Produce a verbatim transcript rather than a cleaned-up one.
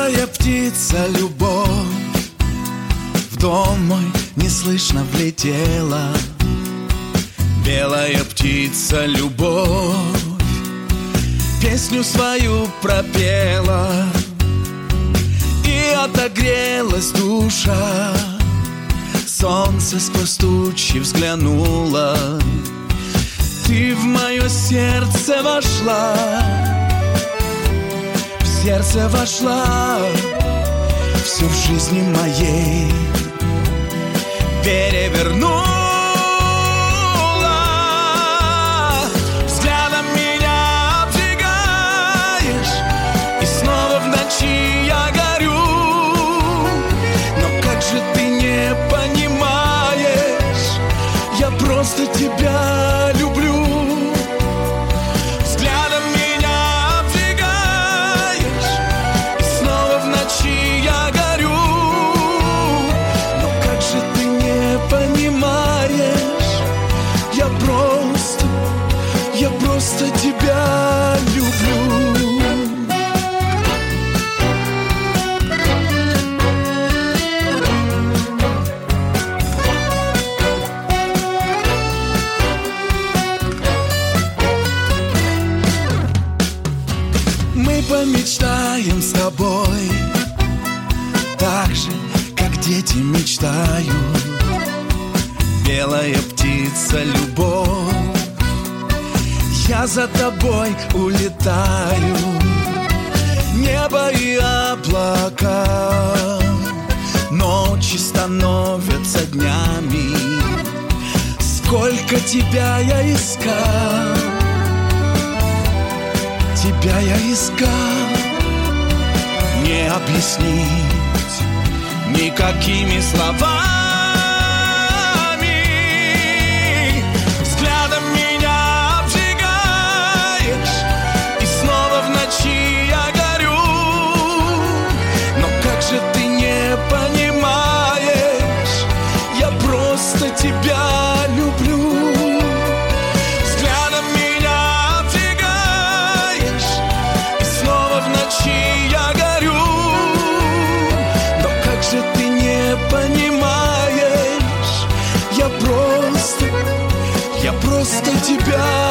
Белая птица, любовь, в дом мой неслышно влетела. Белая птица, любовь, песню свою пропела, и отогрелась душа. Солнце сквозь тучи взглянуло. Ты в мое сердце вошла, в сердце вошла, все в жизни моей перевернула. Взглядом меня обжигаешь, и снова в ночи я горю. Но как же ты не понимаешь, я просто тебя люблю. Взглядом меня обжигаешь, и снова в ночи я горю. Но как же ты не понимаешь, я просто, я просто тебя люблю. Мы помечтаем с тобой так же, как дети мечтают. Белая птица, любовь, я за тобой улетаю. Небо и облака ночи становятся днями. Сколько тебя я искал, тебя я искал, не объяснить никакими словами. Взглядом меня обжигаешь, и снова в ночи я горю. Но как же ты не понимаешь, я просто тебя люблю. Взглядом меня обжигаешь, и снова в ночи я горю. Но как же ты не понимаешь, я просто, я просто тебя